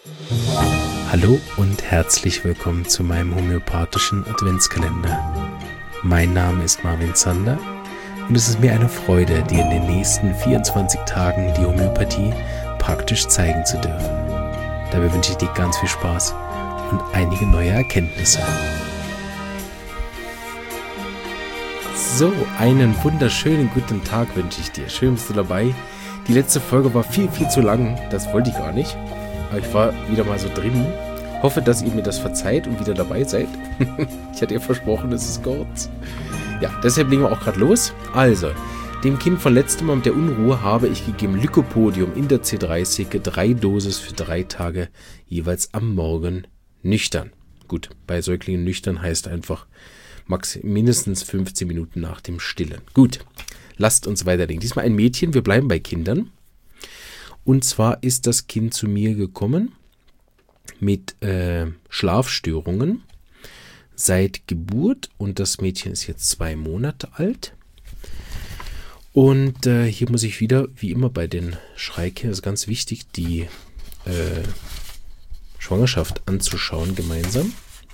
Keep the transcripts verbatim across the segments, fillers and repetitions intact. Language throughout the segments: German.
Hallo und herzlich willkommen zu meinem homöopathischen Adventskalender. Mein Name ist Marvin Zander und es ist mir eine Freude, dir in den nächsten vierundzwanzig Tagen die Homöopathie praktisch zeigen zu dürfen. Dabei wünsche ich dir ganz viel Spaß und einige neue Erkenntnisse. So, einen wunderschönen guten Tag wünsche ich dir. Schön bist du dabei. Die letzte Folge war viel, viel zu lang. Das wollte ich gar nicht. Aber ich war wieder mal so drin. Hoffe, dass ihr mir das verzeiht und wieder dabei seid. Ich hatte ja versprochen, es ist kurz. Ja, deshalb legen wir auch gerade los. Also, dem Kind von letztem Mal mit der Unruhe habe ich gegeben Lycopodium in der C dreißig, drei Dosis für drei Tage, jeweils am Morgen nüchtern. Gut, bei Säuglingen nüchtern heißt einfach max mindestens fünfzehn Minuten nach dem Stillen. Gut, lasst uns weiterdenken. Diesmal ein Mädchen, wir bleiben bei Kindern. Und zwar ist das Kind zu mir gekommen mit äh, Schlafstörungen seit Geburt. Und das Mädchen ist jetzt zwei Monate alt. Und äh, hier muss ich wieder, wie immer bei den Schreikindern, ist ganz wichtig, die äh, Schwangerschaft anzuschauen gemeinsam.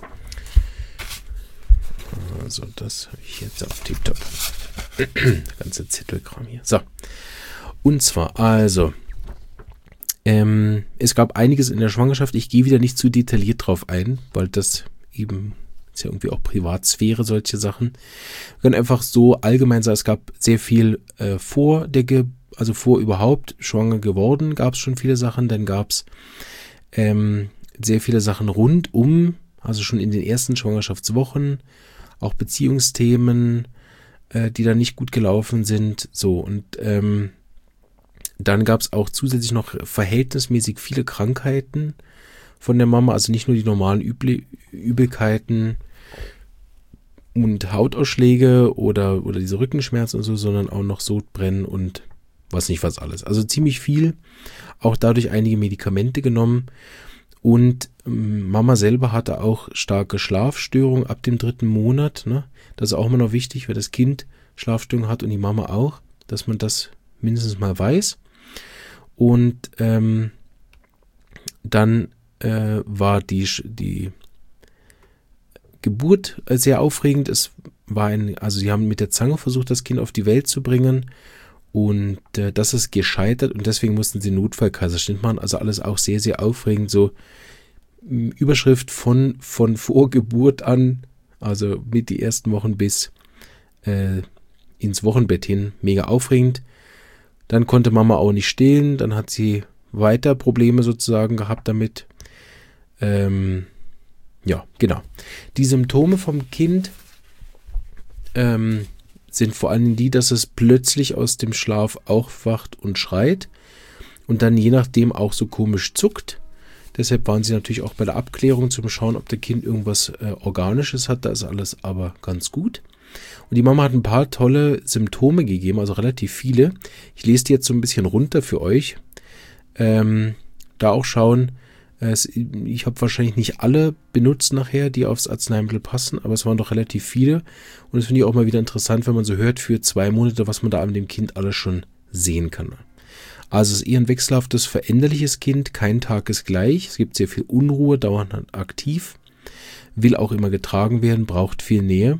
Also das habe ich jetzt auf Tipptopp. Der ganze Zettelkram hier. So. Und zwar, also, ähm, es gab einiges in der Schwangerschaft. Ich gehe wieder nicht zu detailliert drauf ein, weil das eben ist ja irgendwie auch Privatsphäre, solche Sachen. Wir können einfach so allgemein sagen, es gab sehr viel äh, vor der, Ge- also vor überhaupt schwanger geworden, gab es schon viele Sachen. Dann gab es ähm, sehr viele Sachen rund um, also schon in den ersten Schwangerschaftswochen, auch Beziehungsthemen, äh, die da nicht gut gelaufen sind. So, und ähm, dann gab es auch zusätzlich noch verhältnismäßig viele Krankheiten von der Mama, also nicht nur die normalen Übel- Übelkeiten und Hautausschläge oder, oder diese Rückenschmerzen und so, sondern auch noch Sodbrennen und was nicht was alles. Also ziemlich viel, auch dadurch einige Medikamente genommen. Und ähm, Mama selber hatte auch starke Schlafstörungen ab dem dritten Monat. Ne? Das ist auch immer noch wichtig, weil das Kind Schlafstörungen hat und die Mama auch, dass man das mindestens mal weiß. Und ähm, dann äh, war die, die Geburt sehr aufregend. Es war ein, also sie haben mit der Zange versucht, das Kind auf die Welt zu bringen. Und äh, das ist gescheitert und deswegen mussten sie Notfallkaiserschnitt machen. Also alles auch sehr, sehr aufregend. So m, Überschrift von, von Vorgeburt an, also mit die ersten Wochen bis äh, ins Wochenbett hin. Mega aufregend. Dann konnte Mama auch nicht stillen. Dann hat sie weiter Probleme sozusagen gehabt damit. Ähm, ja, genau. Die Symptome vom Kind ähm, sind vor allem die, dass es plötzlich aus dem Schlaf aufwacht und schreit und dann je nachdem auch so komisch zuckt. Deshalb waren sie natürlich auch bei der Abklärung zum Schauen, ob der Kind irgendwas äh, Organisches hat. Da ist alles aber ganz gut. Und die Mama hat ein paar tolle Symptome gegeben, also relativ viele. Ich lese die jetzt so ein bisschen runter für euch. Ähm, da auch schauen, es, ich habe wahrscheinlich nicht alle benutzt nachher, die aufs Arzneimittel passen, aber es waren doch relativ viele. Und das finde ich auch mal wieder interessant, wenn man so hört für zwei Monate, was man da an dem Kind alles schon sehen kann. Also es ist eher ein wechselhaftes, veränderliches Kind, kein Tag ist gleich. Es gibt sehr viel Unruhe, dauernd aktiv, will auch immer getragen werden, braucht viel Nähe.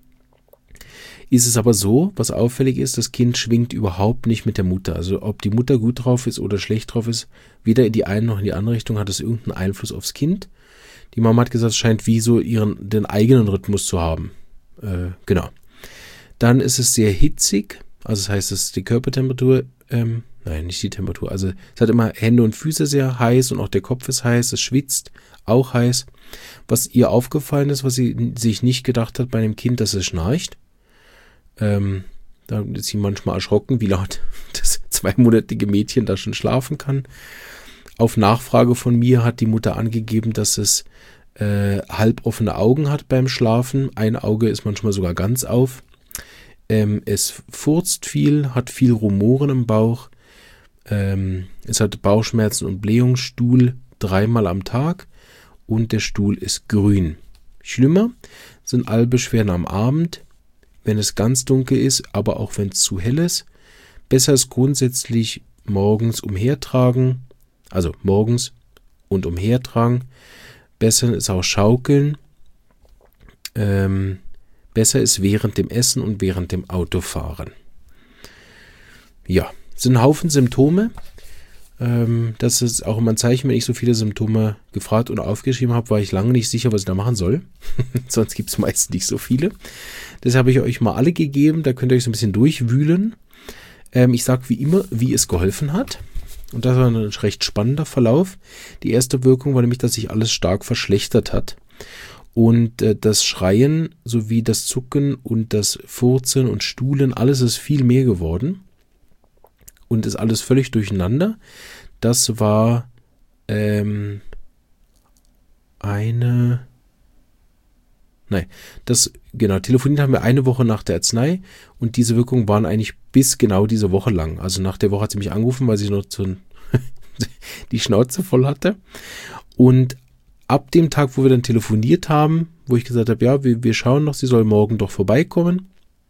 Ist es aber so, was auffällig ist, das Kind schwingt überhaupt nicht mit der Mutter. Also ob die Mutter gut drauf ist oder schlecht drauf ist, weder in die eine noch in die andere Richtung hat es irgendeinen Einfluss aufs Kind. Die Mama hat gesagt, es scheint wie so ihren, den eigenen Rhythmus zu haben. Äh, genau. Dann ist es sehr hitzig, also das heißt, es ist die Körpertemperatur, ähm, nein, nicht die Temperatur, also es hat immer Hände und Füße sehr heiß und auch der Kopf ist heiß, es schwitzt, auch heiß. Was ihr aufgefallen ist, was sie sich nicht gedacht hat bei einem Kind, dass es schnarcht. Ähm, da ist sie manchmal erschrocken, wie laut das zweimonatige Mädchen da schon schlafen kann. Auf Nachfrage von mir hat die Mutter angegeben, dass es äh, halboffene Augen hat beim Schlafen. Ein Auge ist manchmal sogar ganz auf. Ähm, es furzt viel, hat viel Rumoren im Bauch. Ähm, es hat Bauchschmerzen und Blähungsstuhl dreimal am Tag und der Stuhl ist grün. Schlimmer sind alle Beschwerden am Abend, wenn es ganz dunkel ist, aber auch wenn es zu hell ist. Besser ist grundsätzlich morgens umhertragen, also morgens und umhertragen. Besser ist auch Schaukeln. Ähm, besser ist während dem Essen und während dem Autofahren. Ja, es sind ein Haufen Symptome. Ähm, das ist auch immer ein Zeichen, wenn ich so viele Symptome gefragt und aufgeschrieben habe, war ich lange nicht sicher, was ich da machen soll. Sonst gibt es meist nicht so viele. Das habe ich euch mal alle gegeben, da könnt ihr euch so ein bisschen durchwühlen. Ähm, ich sage wie immer, wie es geholfen hat. Und das war ein recht spannender Verlauf. Die erste Wirkung war nämlich, dass sich alles stark verschlechtert hat. Und äh, das Schreien sowie das Zucken und das Furzen und Stuhlen, alles ist viel mehr geworden. Und ist alles völlig durcheinander. Das war ähm, eine... Nein, das, genau, telefoniert haben wir eine Woche nach der Arznei und diese Wirkungen waren eigentlich bis genau diese Woche lang. Also nach der Woche hat sie mich angerufen, weil sie noch so ein die Schnauze voll hatte. Und ab dem Tag, wo wir dann telefoniert haben, wo ich gesagt habe, ja, wir, wir schauen noch, sie soll morgen doch vorbeikommen,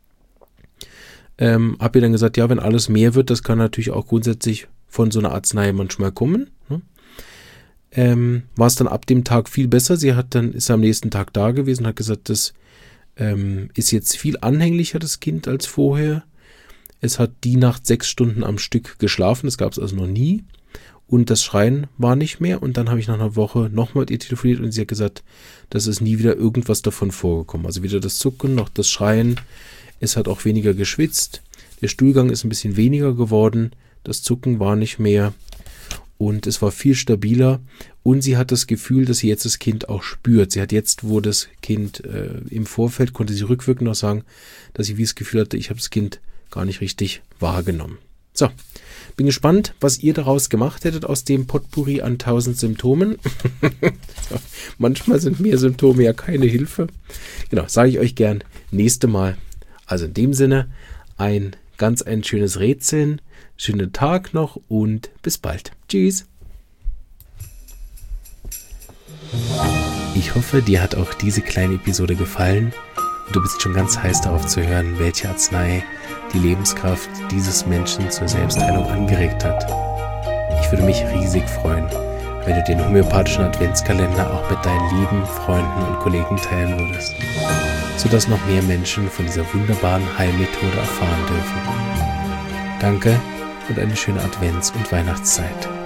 ähm, habe ihr dann gesagt, ja, wenn alles mehr wird, das kann natürlich auch grundsätzlich von so einer Arznei manchmal kommen. Ne? Ähm, war es dann ab dem Tag viel besser. Sie hat dann, ist am nächsten Tag da gewesen und hat gesagt, das ähm, ist jetzt viel anhänglicher, das Kind, als vorher. Es hat die Nacht sechs Stunden am Stück geschlafen, das gab es also noch nie. Und das Schreien war nicht mehr. Und dann habe ich nach einer Woche nochmal mit ihr telefoniert und sie hat gesagt, das ist nie wieder irgendwas davon vorgekommen. Also weder das Zucken noch das Schreien. Es hat auch weniger geschwitzt. Der Stuhlgang ist ein bisschen weniger geworden. Das Zucken war nicht mehr. Und es war viel stabiler. Und sie hat das Gefühl, dass sie jetzt das Kind auch spürt. Sie hat jetzt, wo das Kind äh, im Vorfeld, konnte sie rückwirkend noch sagen, dass sie wie das Gefühl hatte, ich habe das Kind gar nicht richtig wahrgenommen. So, bin gespannt, was ihr daraus gemacht hättet aus dem Potpourri an tausend Symptomen. So, manchmal sind mehr Symptome ja keine Hilfe. Genau, sage ich euch gern nächste Mal. Also in dem Sinne, ein ganz ein schönes Rätseln, schönen Tag noch und bis bald. Tschüss. Ich hoffe, dir hat auch diese kleine Episode gefallen und du bist schon ganz heiß darauf zu hören, welche Arznei die Lebenskraft dieses Menschen zur Selbstheilung angeregt hat. Ich würde mich riesig freuen, wenn du den homöopathischen Adventskalender auch mit deinen lieben Freunden und Kollegen teilen würdest, sodass noch mehr Menschen von dieser wunderbaren Heilmethode erfahren dürfen. Danke und eine schöne Advents- und Weihnachtszeit.